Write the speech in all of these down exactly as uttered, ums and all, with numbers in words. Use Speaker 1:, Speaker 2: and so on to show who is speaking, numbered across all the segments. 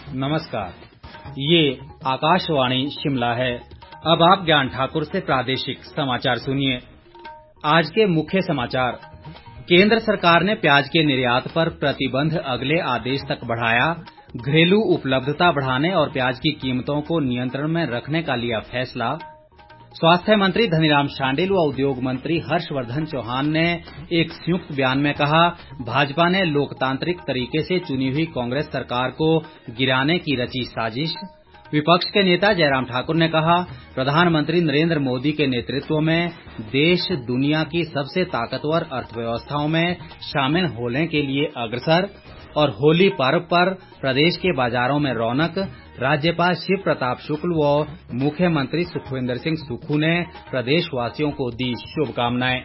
Speaker 1: नमस्कार, ये आकाशवाणी शिमला है। अब आप ज्ञान ठाकुर से प्रादेशिक समाचार सुनिए। आज के मुख्य समाचार। केंद्र सरकार ने प्याज के निर्यात पर प्रतिबंध अगले आदेश तक बढ़ाया। घरेलू उपलब्धता बढ़ाने और प्याज की कीमतों को नियंत्रण में रखने का लिया फैसला। स्वास्थ्य मंत्री धनीराम शांडिल व उद्योग मंत्री हर्षवर्धन चौहान ने एक संयुक्त बयान में कहा, भाजपा ने लोकतांत्रिक तरीके से चुनी हुई कांग्रेस सरकार को गिराने की रची साजिश। विपक्ष के नेता जयराम ठाकुर ने कहा, प्रधानमंत्री नरेंद्र मोदी के नेतृत्व में देश दुनिया की सबसे ताकतवर अर्थव्यवस्थाओं में शामिल होने के लिए अग्रसर। और होली पर्व पर प्रदेश के बाजारों में रौनक। राज्यपाल शिव प्रताप शुक्ल व मुख्यमंत्री सुखविंदर सिंह सुक्खू ने प्रदेशवासियों को दी शुभकामनाएं।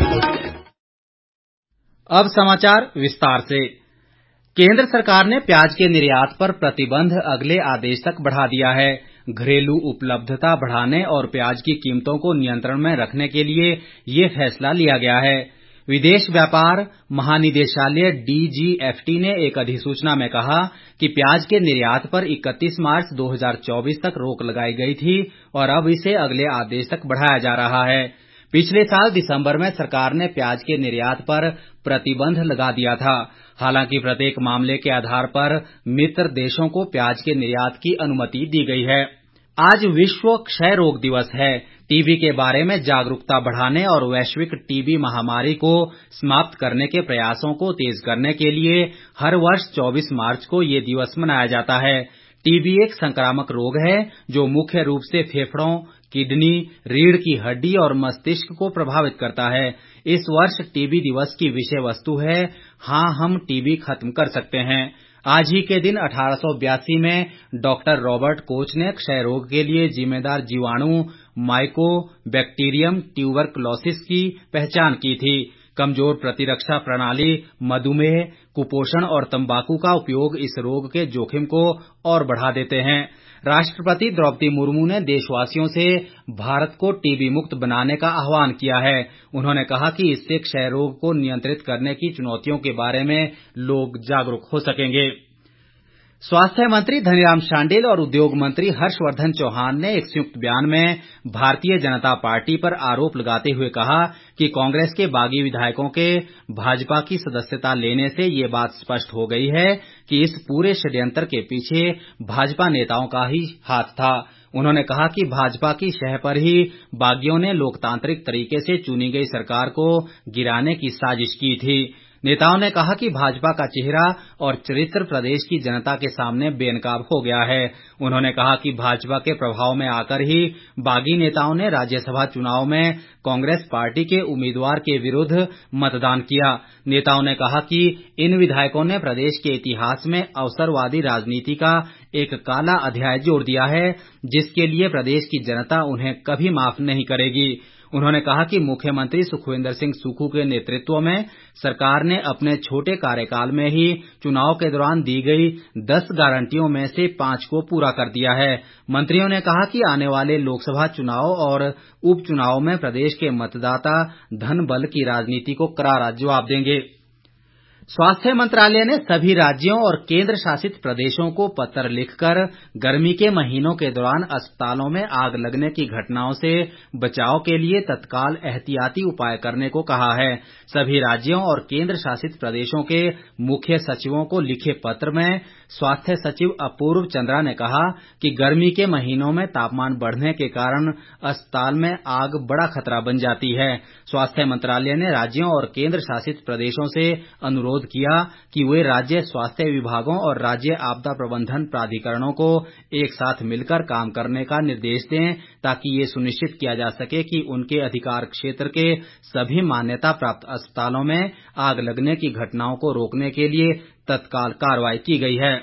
Speaker 1: अब समाचार विस्तार से। केंद्र सरकार ने प्याज के निर्यात पर प्रतिबंध अगले आदेश तक बढ़ा दिया है। घरेलू उपलब्धता बढ़ाने और प्याज की कीमतों को नियंत्रण में रखने के लिए ये फैसला लिया गया है। विदेश व्यापार महानिदेशालय डी जी एफ टी ने एक अधिसूचना में कहा कि प्याज के निर्यात पर इकतीस मार्च दो हज़ार चौबीस तक रोक लगाई गई थी और अब इसे अगले आदेश तक बढ़ाया जा रहा है। पिछले साल दिसंबर में सरकार ने प्याज के निर्यात पर प्रतिबंध लगा दिया था। हालांकि प्रत्येक मामले के आधार पर मित्र देशों को प्याज के निर्यात की अनुमति दी गई है। आज विश्व क्षय रोग दिवस है। टीबी के बारे में जागरूकता बढ़ाने और वैश्विक टीबी महामारी को समाप्त करने के प्रयासों को तेज करने के लिए हर वर्ष चौबीस मार्च को ये दिवस मनाया जाता है। टीबी एक संक्रामक रोग है जो मुख्य रूप से फेफड़ों, किडनी, रीढ़ की हड्डी और मस्तिष्क को प्रभावित करता है। इस वर्ष टीबी दिवस की विषय वस्तु है, हाँ हम टीबी खत्म कर सकते हैं। आज ही के दिन अठारह सौ बयासी में डॉक्टर रॉबर्ट कोच ने क्षय रोग के लिए जिम्मेदार जीवाणु माइको बैक्टीरियम ट्यूबरकुलोसिस की पहचान की थी। कमजोर प्रतिरक्षा प्रणाली, मधुमेह, कुपोषण और तंबाकू का उपयोग इस रोग के जोखिम को और बढ़ा देते हैं। राष्ट्रपति द्रौपदी मुर्मू ने देशवासियों से भारत को टीबी मुक्त बनाने का आह्वान किया है। उन्होंने कहा कि इससे क्षय रोग को नियंत्रित करने की चुनौतियों के बारे में लोग जागरूक हो सकेंगे। स्वास्थ्य मंत्री धनीराम शांडिल और उद्योग मंत्री हर्षवर्धन चौहान ने एक संयुक्त बयान में भारतीय जनता पार्टी पर आरोप लगाते हुए कहा कि कांग्रेस के बागी विधायकों के भाजपा की सदस्यता लेने से ये बात स्पष्ट हो गई है कि इस पूरे षड्यंत्र के पीछे भाजपा नेताओं का ही हाथ था। उन्होंने कहा कि भाजपा की शह पर ही बागियों ने लोकतांत्रिक तरीके से चुनी गई सरकार को गिराने की साजिश की थी। नेताओं ने कहा कि भाजपा का चेहरा और चरित्र प्रदेश की जनता के सामने बेनकाब हो गया है। उन्होंने कहा कि भाजपा के प्रभाव में आकर ही बागी नेताओं ने राज्यसभा चुनाव में कांग्रेस पार्टी के उम्मीदवार के विरुद्ध मतदान किया। नेताओं ने कहा कि इन विधायकों ने प्रदेश के इतिहास में अवसरवादी राजनीति का एक काला अध्याय जोड़ दिया है, जिसके लिए प्रदेश की जनता उन्हें कभी माफ नहीं करेगी। उन्होंने कहा कि मुख्यमंत्री सुखविंदर सिंह सुक्खू के नेतृत्व में सरकार ने अपने छोटे कार्यकाल में ही चुनाव के दौरान दी गई दस गारंटियों में से पांच को पूरा कर दिया है। मंत्रियों ने कहा कि आने वाले लोकसभा चुनाव और उपचुनाव में प्रदेश के मतदाता धन बल की राजनीति को करारा जवाब देंगे। स्वास्थ्य मंत्रालय ने सभी राज्यों और केंद्र शासित प्रदेशों को पत्र लिखकर गर्मी के महीनों के दौरान अस्पतालों में आग लगने की घटनाओं से बचाव के लिए तत्काल एहतियाती उपाय करने को कहा है। सभी राज्यों और केंद्र शासित प्रदेशों के मुख्य सचिवों को लिखे पत्र में स्वास्थ्य सचिव अपूर्व चंद्रा ने कहा कि गर्मी के महीनों में तापमान बढ़ने के कारण अस्पताल में आग बड़ा खतरा बन जाती है। स्वास्थ्य मंत्रालय ने राज्यों और केंद्र शासित प्रदेशों से अनुरोध किया कि वे राज्य स्वास्थ्य विभागों और राज्य आपदा प्रबंधन प्राधिकरणों को एक साथ मिलकर काम करने का निर्देश दें, ताकि ये सुनिश्चित किया जा सके कि उनके अधिकार क्षेत्र के सभी मान्यता प्राप्त अस्पतालों में आग लगने की घटनाओं को रोकने के लिए तत्काल कार्रवाई की गई है।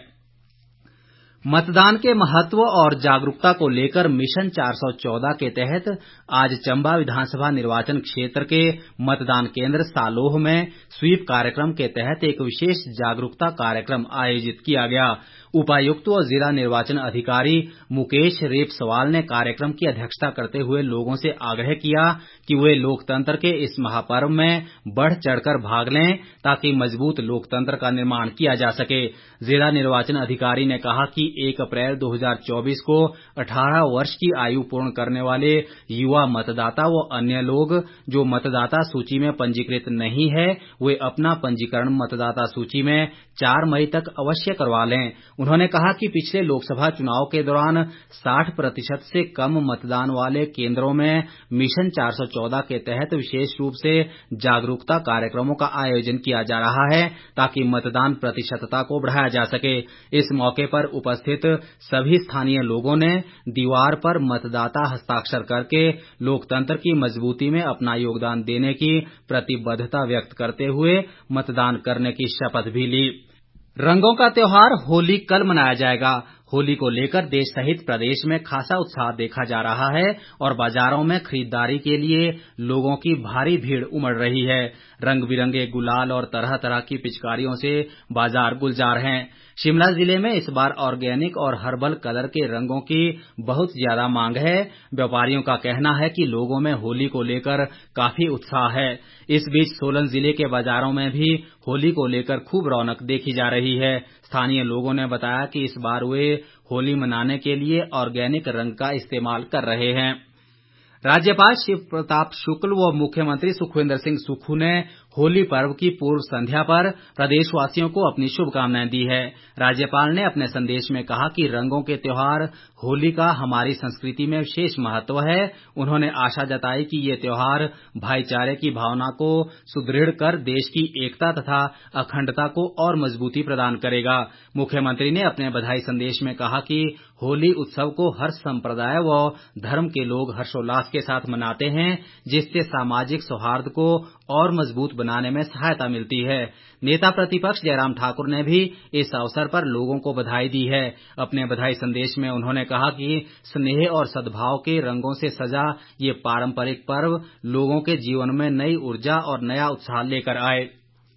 Speaker 1: मतदान के महत्व और जागरूकता को लेकर मिशन चार सौ चौदह के तहत आज चंबा विधानसभा निर्वाचन क्षेत्र के मतदान केंद्र सालोह में स्वीप कार्यक्रम के तहत एक विशेष जागरूकता कार्यक्रम आयोजित किया गया। उपायुक्त व जिला निर्वाचन अधिकारी मुकेश रेपसवाल ने कार्यक्रम की अध्यक्षता करते हुए लोगों से आग्रह किया कि वे लोकतंत्र के इस महापर्व में बढ़ चढ़कर भाग लें ताकि मजबूत लोकतंत्र का निर्माण किया जा सके। जिला निर्वाचन अधिकारी ने कहा कि एक अप्रैल दो हज़ार चौबीस को अठारह वर्ष की आयु पूर्ण करने वाले युवा मतदाता व अन्य लोग जो मतदाता सूची में पंजीकृत नहीं है वे अपना पंजीकरण मतदाता सूची में चार मई तक अवश्य करवा लें। उन्होंने कहा कि पिछले लोकसभा चुनाव के दौरान साठ प्रतिशत से कम मतदान वाले केंद्रों में मिशन चार सौ चौदह के तहत विशेष रूप से जागरूकता कार्यक्रमों का आयोजन किया जा रहा है ताकि मतदान प्रतिशतता को बढ़ाया जा सके। इस मौके पर उपस्थित सभी स्थानीय लोगों ने दीवार पर मतदाता हस्ताक्षर करके लोकतंत्र की मजबूती में अपना योगदान देने की प्रतिबद्धता व्यक्त करते हुए मतदान करने की शपथ भी ली। रंगों का त्योहार होली कल मनाया जाएगा। होली को लेकर देश सहित प्रदेश में खासा उत्साह देखा जा रहा है और बाजारों में खरीदारी के लिए लोगों की भारी भीड़ उमड़ रही है। रंग बिरंगे गुलाल और तरह तरह की पिचकारियों से बाजार गुलजार हैं। शिमला जिले में इस बार ऑर्गेनिक और हर्बल कलर के रंगों की बहुत ज्यादा मांग है। व्यापारियों का कहना है कि लोगों में होली को लेकर काफी उत्साह है। इस बीच सोलन जिले के बाजारों में भी होली को लेकर खूब रौनक देखी जा रही है। स्थानीय लोगों ने बताया कि इस बार वे होली मनाने के लिए ऑर्गेनिक रंग का इस्तेमाल कर रहे हैं। राज्यपाल शिव प्रताप शुक्ल व मुख्यमंत्री सुखविंदर सिंह सुक्खू ने होली पर्व की पूर्व संध्या पर प्रदेशवासियों को अपनी शुभकामनाएं दी है। राज्यपाल ने अपने संदेश में कहा कि रंगों के त्योहार होली का हमारी संस्कृति में विशेष महत्व है। उन्होंने आशा जताई कि ये त्योहार भाईचारे की भावना को सुदृढ़ कर देश की एकता तथा अखंडता को और मजबूती प्रदान करेगा। मुख्यमंत्री ने अपने बधाई संदेश में कहा कि होली उत्सव को हर संप्रदाय व धर्म के लोग हर्षोल्लास के साथ मनाते हैं, जिससे सामाजिक सौहार्द को और मजबूत बनाने में सहायता मिलती है। नेता प्रतिपक्ष जयराम ठाकुर ने भी इस अवसर पर लोगों को बधाई दी है। अपने बधाई संदेश में उन्होंने कहा कि स्नेह और सद्भाव के रंगों से सजा ये पारंपरिक पर्व लोगों के जीवन में नई ऊर्जा और नया उत्साह लेकर आए।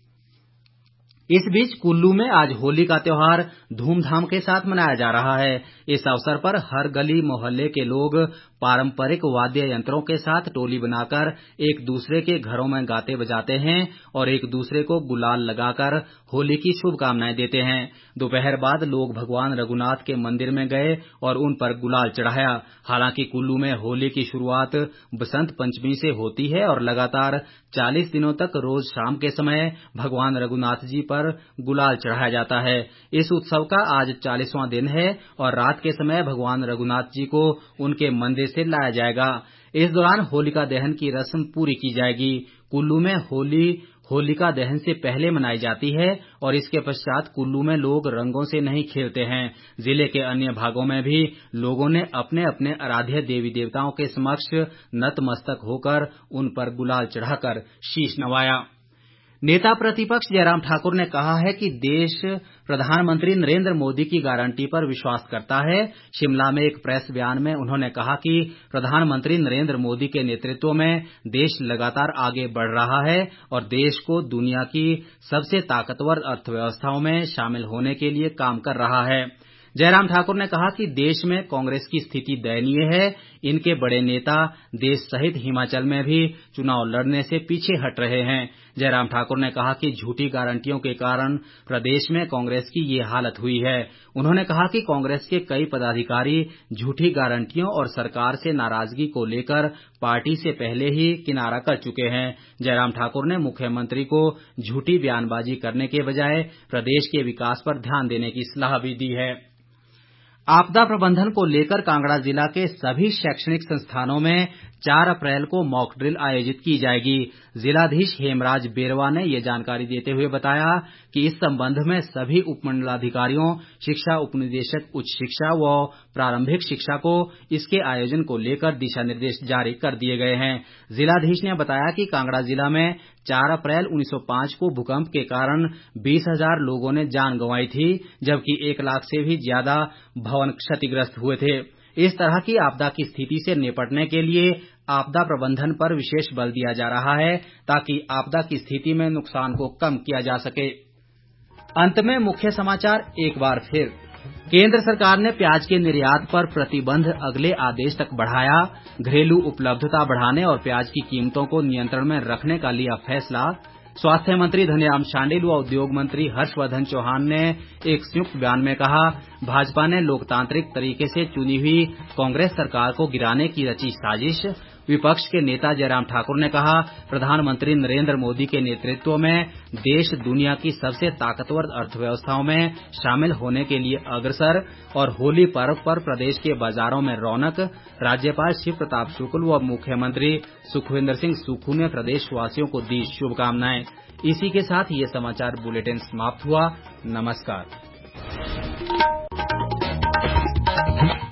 Speaker 1: इस बीच कुल्लू में आज होली का त्योहार धूमधाम के साथ मनाया जा रहा है। इस अवसर पर हर गली मोहल्ले के लोग पारंपरिक वाद्य यंत्रों के साथ टोली बनाकर एक दूसरे के घरों में गाते बजाते हैं और एक दूसरे को गुलाल लगाकर होली की शुभकामनाएं देते हैं। दोपहर बाद लोग भगवान रघुनाथ के मंदिर में गए और उन पर गुलाल चढ़ाया। हालांकि कुल्लू में होली की शुरुआत बसंत पंचमी से होती है और लगातार चालीस दिनों तक रोज शाम के समय भगवान रघुनाथ जी पर गुलाल चढ़ाया जाता है। इस उत्सव का आज चालीसवां दिन है और रात के समय भगवान रघुनाथ जी को उनके मंदिर से लाया जाएगा। इस दौरान होलिका दहन की रस्म पूरी की जाएगी। कुल्लू में होली होलिका दहन से पहले मनाई जाती है और इसके पश्चात कुल्लू में लोग रंगों से नहीं खेलते हैं। जिले के अन्य भागों में भी लोगों ने अपने अपने आराध्य देवी देवताओं के समक्ष नतमस्तक होकर उन पर गुलाल चढ़ाकर शीश नवाया। नेता प्रतिपक्ष जयराम ठाकुर ने कहा है कि देश प्रधानमंत्री नरेंद्र मोदी की गारंटी पर विश्वास करता है। शिमला में एक प्रेस बयान में उन्होंने कहा कि प्रधानमंत्री नरेंद्र मोदी के नेतृत्व में देश लगातार आगे बढ़ रहा है और देश को दुनिया की सबसे ताकतवर अर्थव्यवस्थाओं में शामिल होने के लिए काम कर रहा है। जयराम ठाकुर ने कहा कि देश में कांग्रेस की स्थिति दयनीय है। इनके बड़े नेता देश सहित हिमाचल में भी चुनाव लड़ने से पीछे हट रहे हैं। जयराम ठाकुर ने कहा कि झूठी गारंटियों के कारण प्रदेश में कांग्रेस की ये हालत हुई है। उन्होंने कहा कि कांग्रेस के कई पदाधिकारी झूठी गारंटियों और सरकार से नाराजगी को लेकर पार्टी से पहले ही किनारा कर चुके हैं। जयराम ठाकुर ने मुख्यमंत्री को झूठी बयानबाजी करने के बजाय प्रदेश के विकास पर ध्यान देने की सलाह भी दी है। आपदा प्रबंधन को लेकर कांगड़ा जिला के सभी शैक्षणिक संस्थानों में चार अप्रैल को मॉक ड्रिल आयोजित की जाएगी। जिलाधीश हेमराज बेरवा ने ये जानकारी देते हुए बताया कि इस संबंध में सभी उपमंडलाधिकारियों, शिक्षा उपनिदेशक उच्च शिक्षा व प्रारंभिक शिक्षा को इसके आयोजन को लेकर दिशा निर्देश जारी कर दिए गए हैं। जिलाधीश ने बताया कि कांगड़ा जिला में चार अप्रैल उन्नीस सौ पाँच को भूकंप के कारण बीस हजार लोगों ने जान गंवाई थी, जबकि एक लाख से भी ज्यादा भवन क्षतिग्रस्त हुए थे। इस तरह की आपदा की स्थिति से निपटने के लिए आपदा प्रबंधन पर विशेष बल दिया जा रहा है ताकि आपदा की स्थिति में नुकसान को कम किया जा सके। अंत में मुख्य समाचार एक बार फिर। केंद्र सरकार ने प्याज के निर्यात पर प्रतिबंध अगले आदेश तक बढ़ाया। घरेलू उपलब्धता बढ़ाने और प्याज की कीमतों को नियंत्रण में रखने का लिया फैसला। स्वास्थ्य मंत्री धनीराम शांडिल व उद्योग मंत्री हर्षवर्धन चौहान ने एक संयुक्त बयान में कहा, भाजपा ने लोकतांत्रिक तरीके से चुनी हुई कांग्रेस सरकार को गिराने की रची साजिश। विपक्ष के नेता जयराम ठाकुर ने कहा, प्रधानमंत्री नरेंद्र मोदी के नेतृत्व में देश दुनिया की सबसे ताकतवर अर्थव्यवस्थाओं में शामिल होने के लिए अग्रसर। और होली पर्व पर प्रदेश के बाजारों में रौनक। राज्यपाल शिव प्रताप शुक्ल व मुख्यमंत्री सुखविंदर सिंह सुक्खू ने प्रदेशवासियों को दी शुभकामनाएं। इसी के साथ ये समाचार बुलेटिन समाप्त हुआ। नमस्कार।